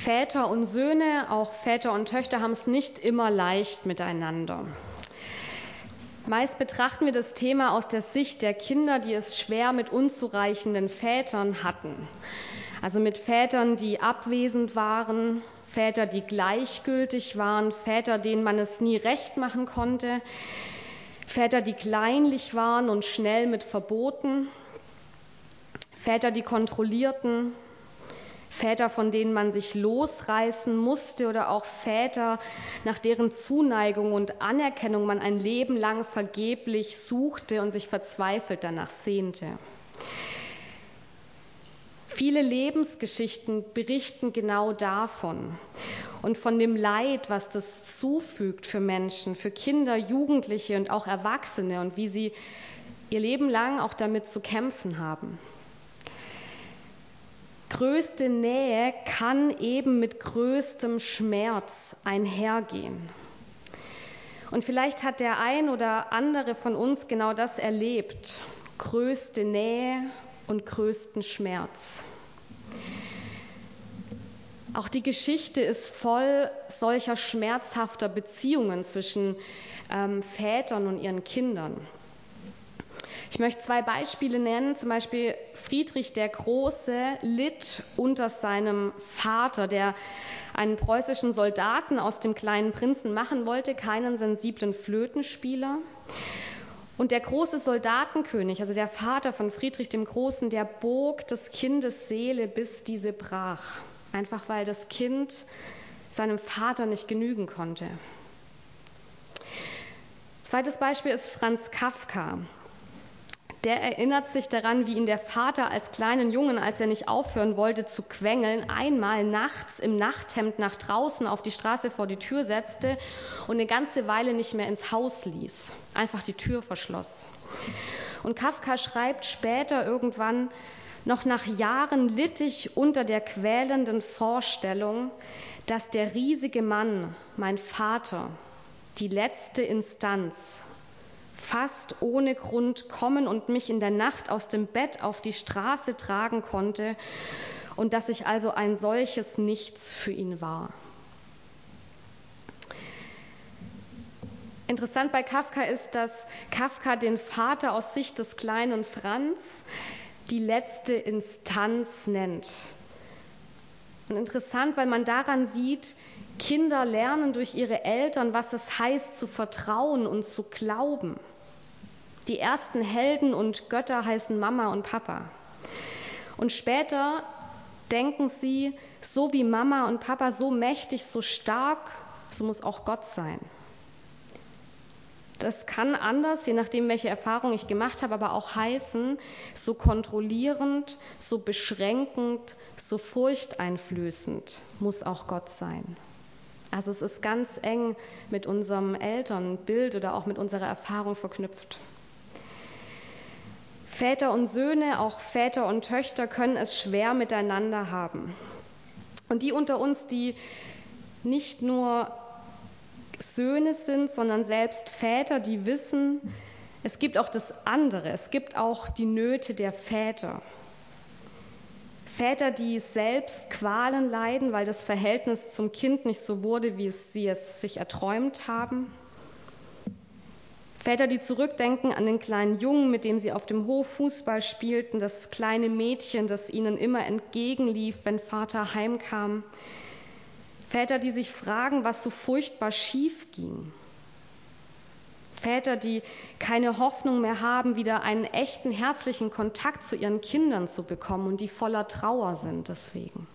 Väter und Söhne, auch Väter und Töchter, haben es nicht immer leicht miteinander. Meist betrachten wir das Thema aus der Sicht der Kinder, die es schwer mit unzureichenden Vätern hatten. Also mit Vätern, die abwesend waren, Väter, die gleichgültig waren, Väter, denen man es nie recht machen konnte, Väter, die kleinlich waren und schnell mit Verboten, Väter, die kontrollierten, Väter, von denen man sich losreißen musste, oder auch Väter, nach deren Zuneigung und Anerkennung man ein Leben lang vergeblich suchte und sich verzweifelt danach sehnte. Viele Lebensgeschichten berichten genau davon und von dem Leid, was das zufügt für Menschen, für Kinder, Jugendliche und auch Erwachsene, und wie sie ihr Leben lang auch damit zu kämpfen haben. Größte Nähe kann eben mit größtem Schmerz einhergehen. Und vielleicht hat der ein oder andere von uns genau das erlebt: größte Nähe und größten Schmerz. Auch die Geschichte ist voll solcher schmerzhafter Beziehungen zwischen Vätern und ihren Kindern. Ich möchte 2 Beispiele nennen. Zum Beispiel Friedrich der Große litt unter seinem Vater, der einen preußischen Soldaten aus dem kleinen Prinzen machen wollte, keinen sensiblen Flötenspieler. Und der große Soldatenkönig, also der Vater von Friedrich dem Großen, der bog des Kindes Seele, bis diese brach. Einfach weil das Kind seinem Vater nicht genügen konnte. Zweites Beispiel ist Franz Kafka. Der erinnert sich daran, wie ihn der Vater als kleinen Jungen, als er nicht aufhören wollte zu quengeln, einmal nachts im Nachthemd nach draußen auf die Straße vor die Tür setzte und eine ganze Weile nicht mehr ins Haus ließ. Einfach die Tür verschloss. Und Kafka schreibt später irgendwann: Noch nach Jahren litt ich unter der quälenden Vorstellung, dass der riesige Mann, mein Vater, die letzte Instanz, fast ohne Grund kommen und mich in der Nacht aus dem Bett auf die Straße tragen konnte, und dass ich also ein solches Nichts für ihn war. Interessant bei Kafka ist, dass Kafka den Vater aus Sicht des kleinen Franz die letzte Instanz nennt. Und interessant, weil man daran sieht, Kinder lernen durch ihre Eltern, was es heißt, zu vertrauen und zu glauben. Die ersten Helden und Götter heißen Mama und Papa. Und später denken sie, so wie Mama und Papa, so mächtig, so stark, so muss auch Gott sein. Das kann anders, je nachdem, welche Erfahrung ich gemacht habe, aber auch heißen, so kontrollierend, so beschränkend, so furchteinflößend muss auch Gott sein. Also es ist ganz eng mit unserem Elternbild oder auch mit unserer Erfahrung verknüpft. Väter und Söhne, auch Väter und Töchter, können es schwer miteinander haben. Und die unter uns, die nicht nur Söhne sind, sondern selbst Väter, die wissen, es gibt auch das andere, es gibt auch die Nöte der Väter. Väter, die selbst Qualen leiden, weil das Verhältnis zum Kind nicht so wurde, wie sie es sich erträumt haben. Väter, die zurückdenken an den kleinen Jungen, mit dem sie auf dem Hof Fußball spielten, das kleine Mädchen, das ihnen immer entgegenlief, wenn Vater heimkam. Väter, die sich fragen, was so furchtbar schief ging. Väter, die keine Hoffnung mehr haben, wieder einen echten, herzlichen Kontakt zu ihren Kindern zu bekommen und die voller Trauer sind deswegen.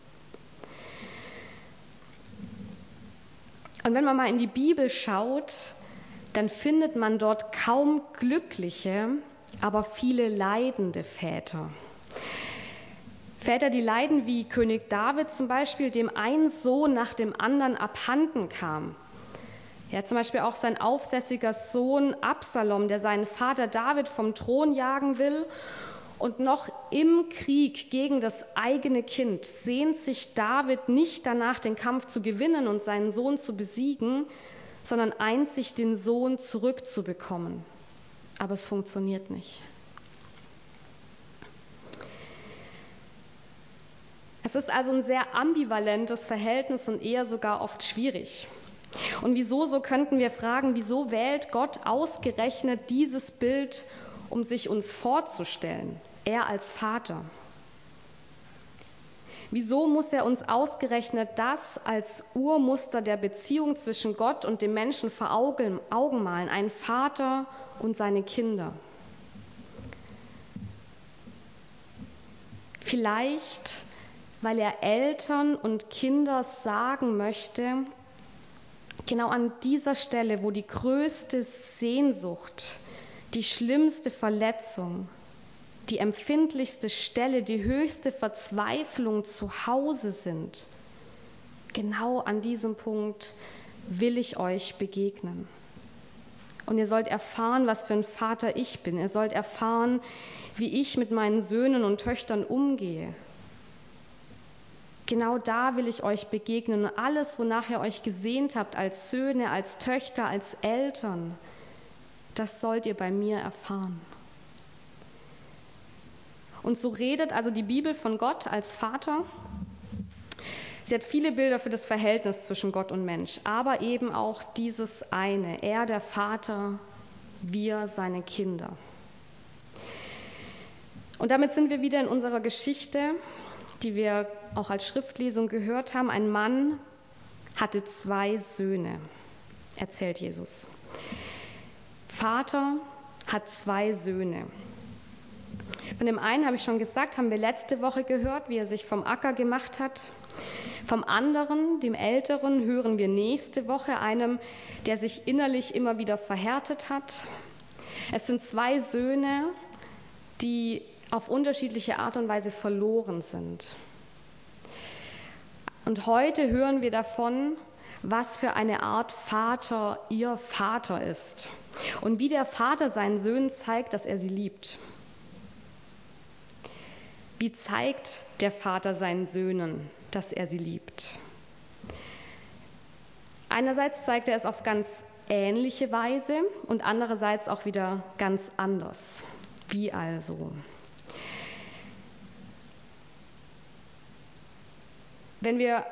Und wenn man mal in die Bibel schaut, dann findet man dort kaum glückliche, aber viele leidende Väter. Väter, die leiden, wie König David zum Beispiel, dem ein Sohn nach dem anderen abhanden kam. Ja, zum Beispiel auch sein aufsässiger Sohn Absalom, der seinen Vater David vom Thron jagen will. Und noch im Krieg gegen das eigene Kind sehnt sich David nicht danach, den Kampf zu gewinnen und seinen Sohn zu besiegen, sondern einzig den Sohn zurückzubekommen. Aber es funktioniert nicht. Es ist also ein sehr ambivalentes Verhältnis und eher sogar oft schwierig. Und wieso, so könnten wir fragen, wieso wählt Gott ausgerechnet dieses Bild, um sich uns vorzustellen, er als Vater? Wieso muss er uns ausgerechnet das als Urmuster der Beziehung zwischen Gott und dem Menschen vor Augen malen, einen Vater und seine Kinder? Vielleicht, weil er Eltern und Kinder sagen möchte, genau an dieser Stelle, wo die größte Sehnsucht, die schlimmste Verletzung, die empfindlichste Stelle, die höchste Verzweiflung zu Hause sind, genau an diesem Punkt will ich euch begegnen. Und ihr sollt erfahren, was für ein Vater ich bin. Ihr sollt erfahren, wie ich mit meinen Söhnen und Töchtern umgehe. Genau da will ich euch begegnen. Und alles, wonach ihr euch gesehnt habt, als Söhne, als Töchter, als Eltern, das sollt ihr bei mir erfahren. Und so redet also die Bibel von Gott als Vater. Sie hat viele Bilder für das Verhältnis zwischen Gott und Mensch, aber eben auch dieses eine, er der Vater, wir seine Kinder. Und damit sind wir wieder in unserer Geschichte, die wir auch als Schriftlesung gehört haben. Ein Mann hatte 2 Söhne, erzählt Jesus. Vater hat 2 Söhne. Von dem einen habe ich schon gesagt, haben wir letzte Woche gehört, wie er sich vom Acker gemacht hat. Vom anderen, dem Älteren, hören wir nächste Woche, einem, der sich innerlich immer wieder verhärtet hat. Es sind 2 Söhne, die auf unterschiedliche Art und Weise verloren sind. Und heute hören wir davon, was für eine Art Vater ihr Vater ist und wie der Vater seinen Söhnen zeigt, dass er sie liebt. Wie zeigt der Vater seinen Söhnen, dass er sie liebt? Einerseits zeigt er es auf ganz ähnliche Weise und andererseits auch wieder ganz anders. Wie also? Wenn wir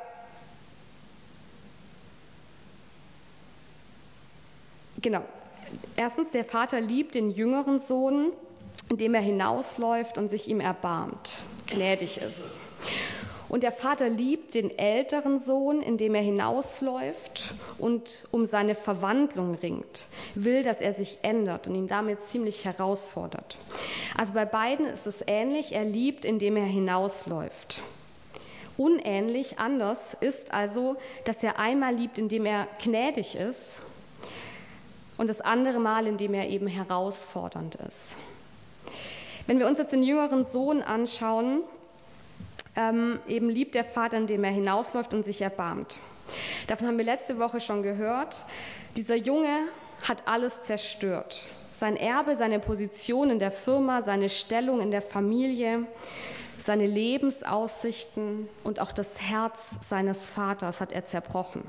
erstens, der Vater liebt den jüngeren Sohn, indem er hinausläuft und sich ihm erbarmt, gnädig ist. Und der Vater liebt den älteren Sohn, indem er hinausläuft und um seine Verwandlung ringt, will, dass er sich ändert und ihn damit ziemlich herausfordert. Also bei beiden ist es ähnlich, er liebt, indem er hinausläuft. Unähnlich, anders ist also, dass er einmal liebt, indem er gnädig ist und das andere Mal, indem er eben herausfordernd ist. Wenn wir uns jetzt den jüngeren Sohn anschauen, eben liebt der Vater, indem er hinausläuft und sich erbarmt. Davon haben wir letzte Woche schon gehört. Dieser Junge hat alles zerstört. Sein Erbe, seine Position in der Firma, seine Stellung in der Familie, seine Lebensaussichten und auch das Herz seines Vaters hat er zerbrochen.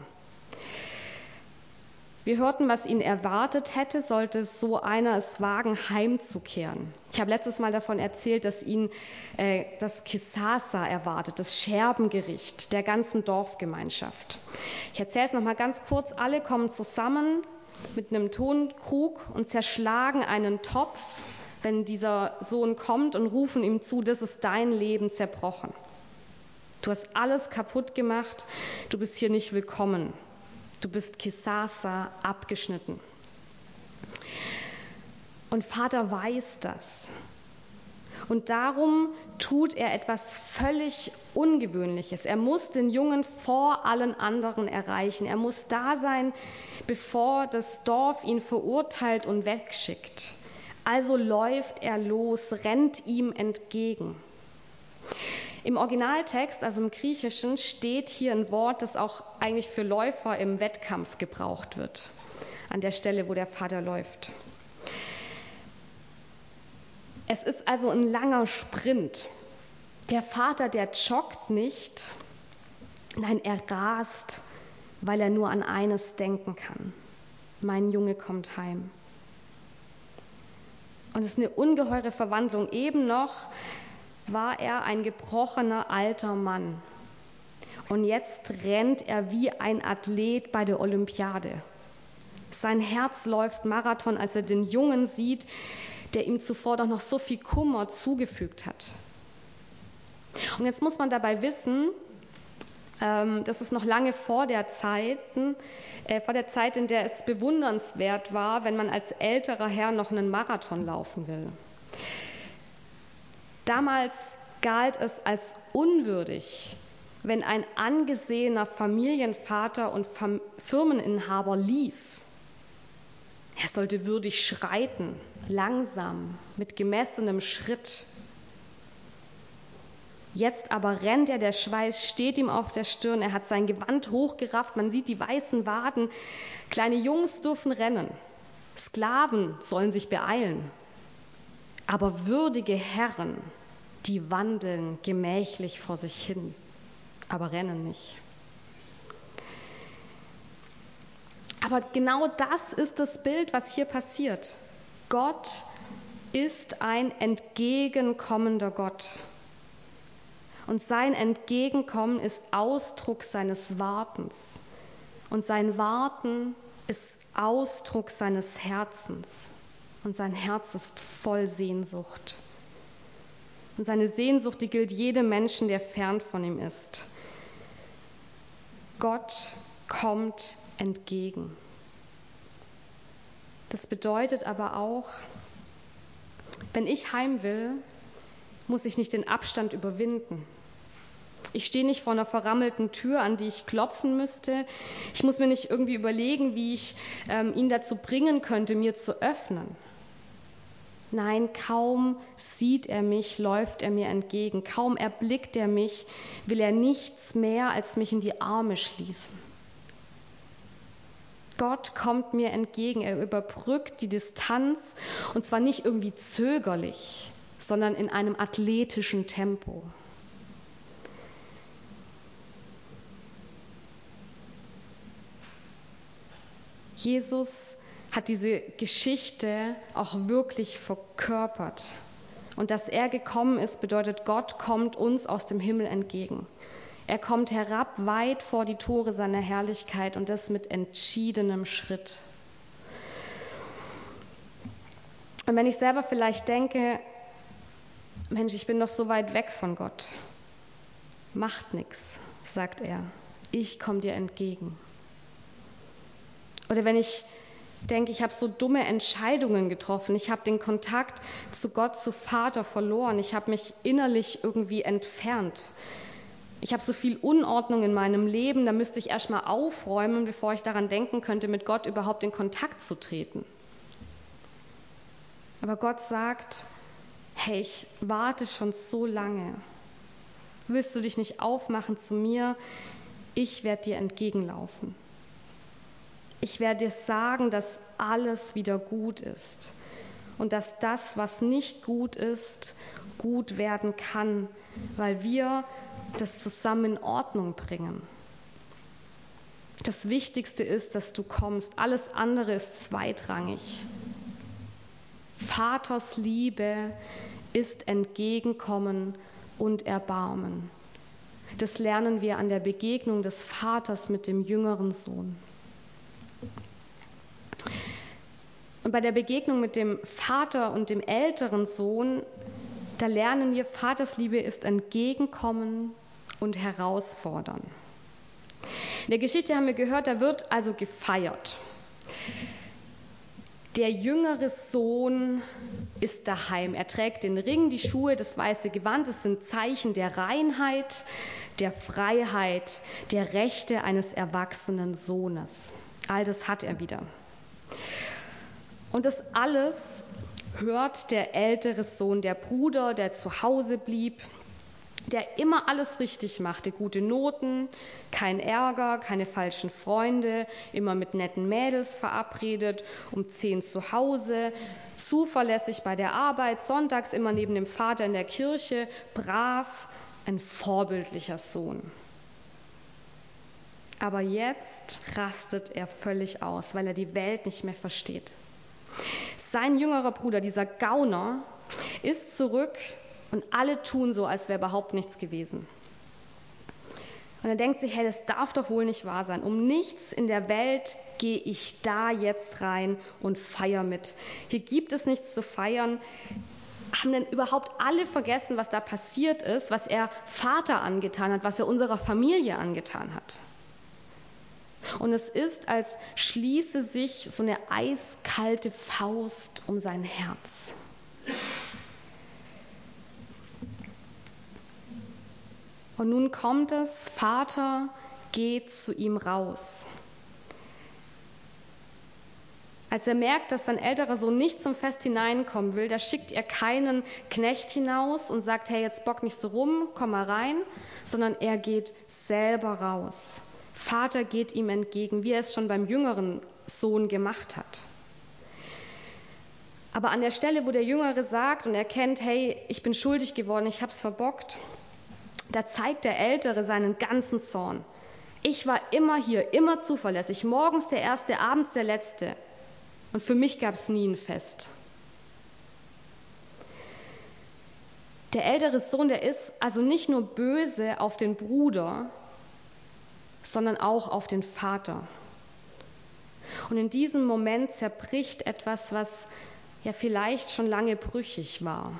Wir hörten, was ihn erwartet hätte, sollte so einer es wagen, heimzukehren. Ich habe letztes Mal davon erzählt, dass ihn das Kisasa erwartet, das Scherbengericht der ganzen Dorfgemeinschaft. Ich erzähle es nochmal ganz kurz. Alle kommen zusammen mit einem Tonkrug und zerschlagen einen Topf, wenn dieser Sohn kommt, und rufen ihm zu, das ist dein Leben zerbrochen. Du hast alles kaputt gemacht, du bist hier nicht willkommen. Du bist Kisasa, abgeschnitten. Und Vater weiß das. Und darum tut er etwas völlig Ungewöhnliches. Er muss den Jungen vor allen anderen erreichen. Er muss da sein, bevor das Dorf ihn verurteilt und wegschickt. Also läuft er los, rennt ihm entgegen. Im Originaltext, also im Griechischen, steht hier ein Wort, das auch eigentlich für Läufer im Wettkampf gebraucht wird, an der Stelle, wo der Vater läuft. Es ist also ein langer Sprint. Der Vater, der joggt nicht, nein, er rast, weil er nur an eines denken kann. Mein Junge kommt heim. Und es ist eine ungeheure Verwandlung. Eben noch war er ein gebrochener alter Mann. Und jetzt rennt er wie ein Athlet bei der Olympiade. Sein Herz läuft Marathon, als er den Jungen sieht, der ihm zuvor doch noch so viel Kummer zugefügt hat. Und jetzt muss man dabei wissen, das ist noch lange vor der Zeit, in der es bewundernswert war, wenn man als älterer Herr noch einen Marathon laufen will. Damals galt es als unwürdig, wenn ein angesehener Familienvater und Firmeninhaber lief. Er sollte würdig schreiten, langsam, mit gemessenem Schritt. Jetzt aber rennt er, der Schweiß steht ihm auf der Stirn, er hat sein Gewand hochgerafft, man sieht die weißen Waden. Kleine Jungs dürfen rennen, Sklaven sollen sich beeilen, aber würdige Herren, die wandeln gemächlich vor sich hin, aber rennen nicht. Aber genau das ist das Bild, was hier passiert. Gott ist ein entgegenkommender Gott. Und sein Entgegenkommen ist Ausdruck seines Wartens. Und sein Warten ist Ausdruck seines Herzens. Und sein Herz ist voll Sehnsucht. Und seine Sehnsucht, die gilt jedem Menschen, der fern von ihm ist. Gott kommt entgegen. Das bedeutet aber auch, wenn ich heim will, muss ich nicht den Abstand überwinden. Ich stehe nicht vor einer verrammelten Tür, an die ich klopfen müsste. Ich muss mir nicht irgendwie überlegen, wie ich ihn dazu bringen könnte, mir zu öffnen. Nein, kaum sieht er mich, läuft er mir entgegen. Kaum erblickt er mich, will er nichts mehr, als mich in die Arme schließen. Gott kommt mir entgegen, er überbrückt die Distanz und zwar nicht irgendwie zögerlich, sondern in einem athletischen Tempo. Jesus hat diese Geschichte auch wirklich verkörpert. Und dass er gekommen ist, bedeutet, Gott kommt uns aus dem Himmel entgegen. Er kommt herab weit vor die Tore seiner Herrlichkeit und das mit entschiedenem Schritt. Und wenn ich selber vielleicht denke, Mensch, ich bin noch so weit weg von Gott. Macht nichts, sagt er. Ich komme dir entgegen. Oder wenn ich denke, ich habe so dumme Entscheidungen getroffen, ich habe den Kontakt zu Gott, zu Vater verloren, ich habe mich innerlich irgendwie entfernt. Ich habe so viel Unordnung in meinem Leben, da müsste ich erst mal aufräumen, bevor ich daran denken könnte, mit Gott überhaupt in Kontakt zu treten. Aber Gott sagt, hey, ich warte schon so lange. Willst du dich nicht aufmachen zu mir? Ich werde dir entgegenlaufen. Ich werde dir sagen, dass alles wieder gut ist und dass das, was nicht gut ist, gut werden kann, weil wir das zusammen in Ordnung bringen. Das Wichtigste ist, dass du kommst. Alles andere ist zweitrangig. Vaters Liebe ist Entgegenkommen und Erbarmen. Das lernen wir an der Begegnung des Vaters mit dem jüngeren Sohn. Und bei der Begegnung mit dem Vater und dem älteren Sohn, da lernen wir, Vaters Liebe ist Entgegenkommen und Herausfordern. In der Geschichte haben wir gehört, da wird also gefeiert. Der jüngere Sohn ist daheim. Er trägt den Ring, die Schuhe, das weiße Gewand. Das sind Zeichen der Reinheit, der Freiheit, der Rechte eines erwachsenen Sohnes. All das hat er wieder. Und das alles hört der ältere Sohn, der Bruder, der zu Hause blieb, der immer alles richtig machte, gute Noten, kein Ärger, keine falschen Freunde, immer mit netten Mädels verabredet, um 10 zu Hause, zuverlässig bei der Arbeit, sonntags immer neben dem Vater in der Kirche, brav, ein vorbildlicher Sohn. Aber jetzt rastet er völlig aus, weil er die Welt nicht mehr versteht. Sein jüngerer Bruder, dieser Gauner, ist zurück Und alle tun so, als wäre überhaupt nichts gewesen. Und er denkt sich, hey, das darf doch wohl nicht wahr sein. Um nichts in der Welt gehe ich da jetzt rein und feiere mit. Hier gibt es nichts zu feiern. Haben denn überhaupt alle vergessen, was da passiert ist, was er Vater angetan hat, was er unserer Familie angetan hat? Und es ist, als schließe sich so eine eiskalte Faust um sein Herz. Und nun kommt es, Vater geht zu ihm raus. Als er merkt, dass sein älterer Sohn nicht zum Fest hineinkommen will, da schickt er keinen Knecht hinaus und sagt, hey, jetzt bock nicht so rum, komm mal rein, sondern er geht selber raus. Vater geht ihm entgegen, wie er es schon beim jüngeren Sohn gemacht hat. Aber an der Stelle, wo der Jüngere sagt und erkennt, hey, ich bin schuldig geworden, ich hab's verbockt, da zeigt der Ältere seinen ganzen Zorn. Ich war immer hier, immer zuverlässig, morgens der Erste, abends der Letzte. Und für mich gab es nie ein Fest. Der ältere Sohn, der ist also nicht nur böse auf den Bruder, sondern auch auf den Vater. Und in diesem Moment zerbricht etwas, was ja vielleicht schon lange brüchig war.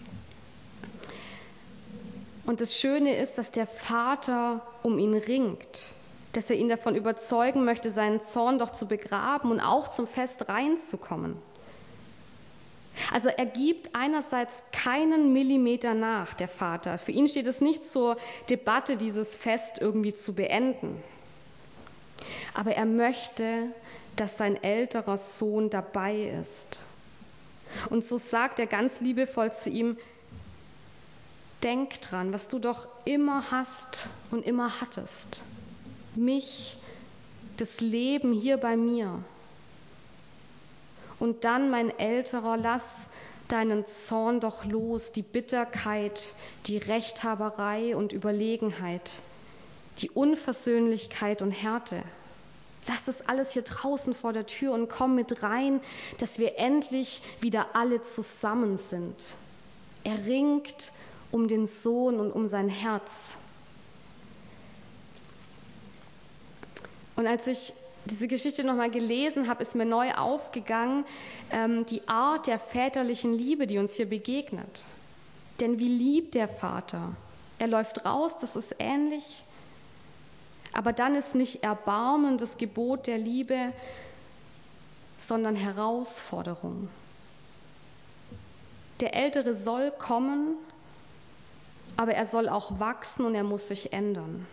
Und das Schöne ist, dass der Vater um ihn ringt, dass er ihn davon überzeugen möchte, seinen Zorn doch zu begraben und auch zum Fest reinzukommen. Also er gibt einerseits keinen Millimeter nach, der Vater. Für ihn steht es nicht zur Debatte, dieses Fest irgendwie zu beenden. Aber er möchte, dass sein älterer Sohn dabei ist. Und so sagt er ganz liebevoll zu ihm, denk dran, was du doch immer hast und immer hattest. Mich, das Leben hier bei mir. Und dann, mein Älterer, lass deinen Zorn doch los, die Bitterkeit, die Rechthaberei und Überlegenheit, die Unversöhnlichkeit und Härte. Lass das alles hier draußen vor der Tür und komm mit rein, dass wir endlich wieder alle zusammen sind. Er ringt um den Sohn und um sein Herz. Und als ich diese Geschichte nochmal gelesen habe, ist mir neu aufgegangen, die Art der väterlichen Liebe, die uns hier begegnet. Denn wie liebt der Vater? Er läuft raus, das ist ähnlich. Aber dann ist nicht Erbarmen das Gebot der Liebe, sondern Herausforderung. Der Ältere soll kommen, aber er soll auch wachsen und er muss sich ändern.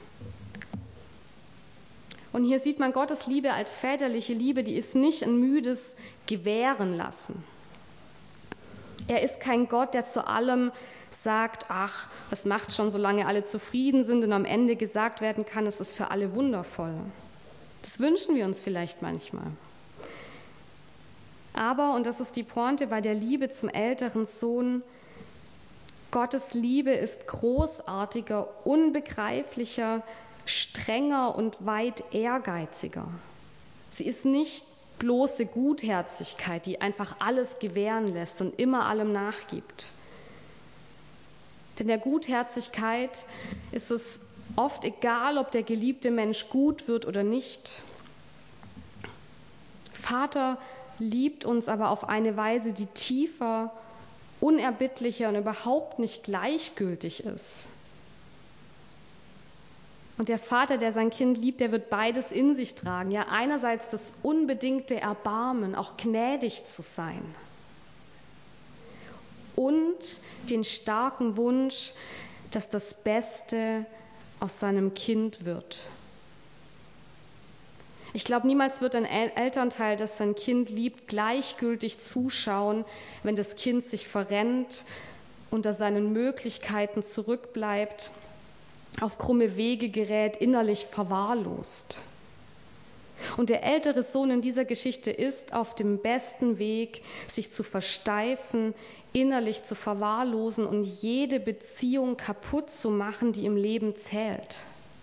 Und hier sieht man Gottes Liebe als väterliche Liebe, die ist nicht ein müdes Gewähren lassen. Er ist kein Gott, der zu allem sagt, ach, was macht schon, solange alle zufrieden sind und am Ende gesagt werden kann, es ist für alle wundervoll. Das wünschen wir uns vielleicht manchmal. Aber, und das ist die Pointe bei der Liebe zum älteren Sohn, Gottes Liebe ist großartiger, unbegreiflicher, strenger und weit ehrgeiziger. Sie ist nicht bloße Gutherzigkeit, die einfach alles gewähren lässt und immer allem nachgibt. Denn der Gutherzigkeit ist es oft egal, ob der geliebte Mensch gut wird oder nicht. Vater liebt uns aber auf eine Weise, die tiefer, unerbittlicher und überhaupt nicht gleichgültig ist. Und der Vater, der sein Kind liebt, der wird beides in sich tragen. Ja, einerseits das unbedingte Erbarmen, auch gnädig zu sein. Und den starken Wunsch, dass das Beste aus seinem Kind wird. Ich glaube, niemals wird ein Elternteil, das sein Kind liebt, gleichgültig zuschauen, wenn das Kind sich verrennt, unter seinen Möglichkeiten zurückbleibt, auf krumme Wege gerät, innerlich verwahrlost. Und der ältere Sohn in dieser Geschichte ist auf dem besten Weg, sich zu versteifen, innerlich zu verwahrlosen und jede Beziehung kaputt zu machen, die im Leben zählt.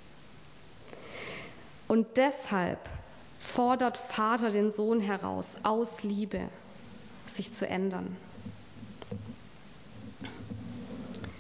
Und deshalb fordert Vater den Sohn heraus, aus Liebe, sich zu ändern.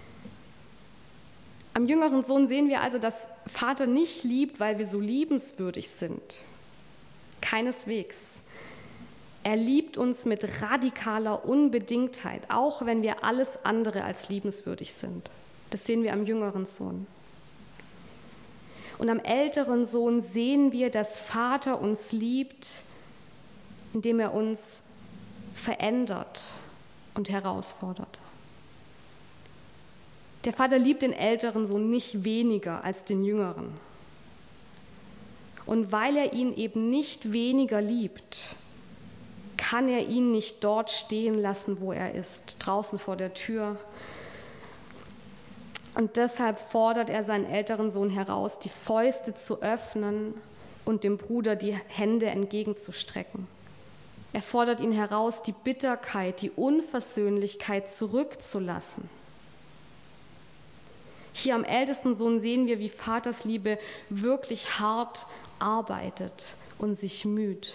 Am jüngeren Sohn sehen wir also, dass Vater nicht liebt, weil wir so liebenswürdig sind. Keineswegs. Er liebt uns mit radikaler Unbedingtheit, auch wenn wir alles andere als liebenswürdig sind. Das sehen wir am jüngeren Sohn. Und am älteren Sohn sehen wir, dass Vater uns liebt, indem er uns verändert und herausfordert. Der Vater liebt den älteren Sohn nicht weniger als den jüngeren. Und weil er ihn eben nicht weniger liebt, kann er ihn nicht dort stehen lassen, wo er ist, draußen vor der Tür. Und deshalb fordert er seinen älteren Sohn heraus, die Fäuste zu öffnen und dem Bruder die Hände entgegenzustrecken. Er fordert ihn heraus, die Bitterkeit, die Unversöhnlichkeit zurückzulassen. Hier am ältesten Sohn sehen wir, wie Vaters Liebe wirklich hart arbeitet und sich müht.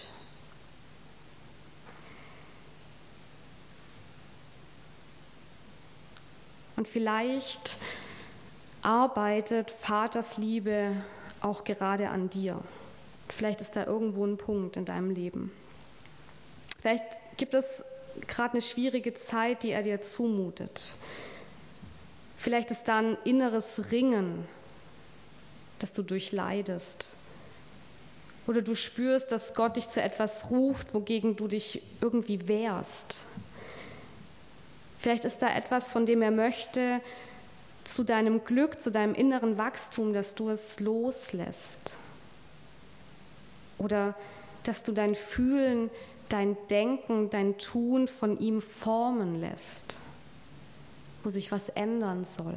Und vielleicht arbeitet Vaters Liebe auch gerade an dir. Vielleicht ist da irgendwo ein Punkt in deinem Leben. Vielleicht gibt es gerade eine schwierige Zeit, die er dir zumutet. Vielleicht ist da ein inneres Ringen, das du durchleidest. Oder du spürst, dass Gott dich zu etwas ruft, wogegen du dich irgendwie wehrst. Vielleicht ist da etwas, von dem er möchte, zu deinem Glück, zu deinem inneren Wachstum, dass du es loslässt. Oder dass du dein Fühlen, dein Denken, dein Tun von ihm formen lässt, wo sich was ändern soll.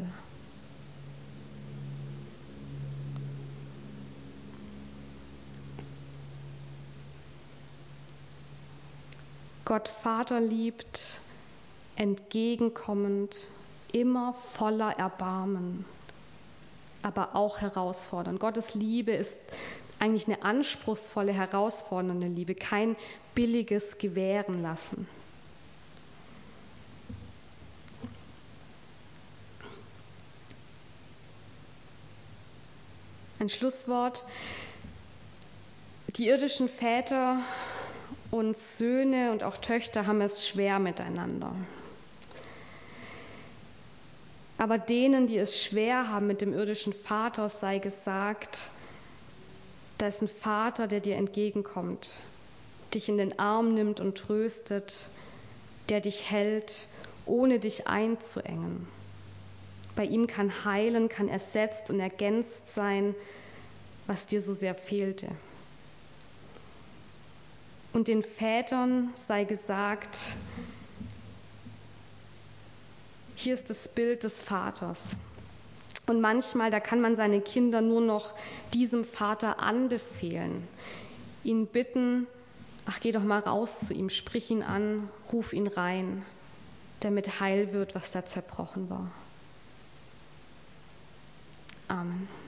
Gott Vater liebt, entgegenkommend, immer voller Erbarmen, aber auch herausfordernd. Gottes Liebe ist eigentlich eine anspruchsvolle, herausfordernde Liebe, kein billiges Gewähren lassen. Ein Schlusswort. Die irdischen Väter und Söhne und auch Töchter haben es schwer miteinander. Aber denen, die es schwer haben mit dem irdischen Vater, sei gesagt, da ist ein Vater, der dir entgegenkommt, dich in den Arm nimmt und tröstet, der dich hält, ohne dich einzuengen. Bei ihm kann heilen, kann ersetzt und ergänzt sein, was dir so sehr fehlte. Und den Vätern sei gesagt, hier ist das Bild des Vaters. Und manchmal, da kann man seine Kinder nur noch diesem Vater anbefehlen, ihn bitten, ach, geh doch mal raus zu ihm, sprich ihn an, ruf ihn rein, damit heil wird, was da zerbrochen war. Amen.